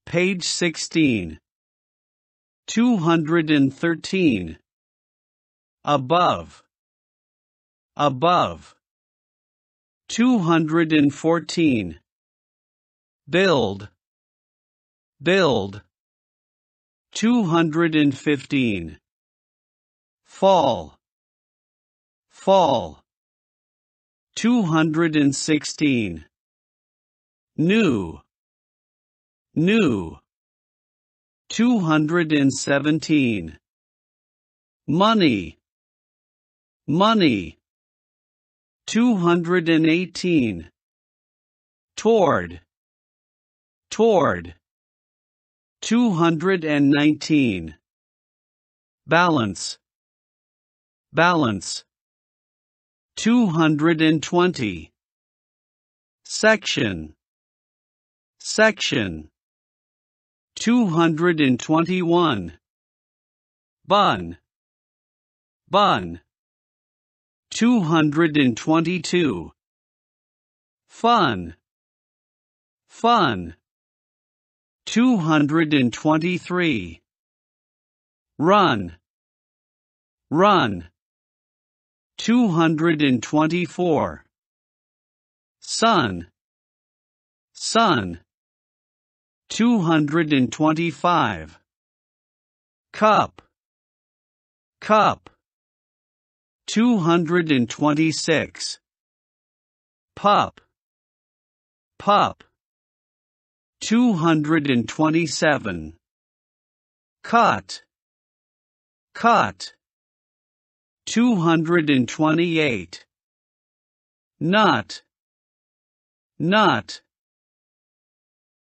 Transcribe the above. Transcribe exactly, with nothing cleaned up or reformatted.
Page sixteen. two hundred thirteen. Above. Above. two hundred fourteen. Build. Build. two hundred fifteen. Fall. Fall. two hundred sixteen. New. New. two hundred seventeen. Money. Money. two hundred eighteen. Toward. Toward. two hundred nineteen. Balance. Balance. two hundred twenty. Section. Section. two hundred twenty-one. Bun. Bun. two hundred twenty-two. Fun. Fun. two hundred twenty-three. Run. Run. two hundred twenty-four. Sun. Sun. two hundred twenty-five. Cup. Cup. two hundred twenty-six. Pup. Pup. two hundred twenty-seven. Cut. Cut. two hundred twenty-eight. Nut. Nut.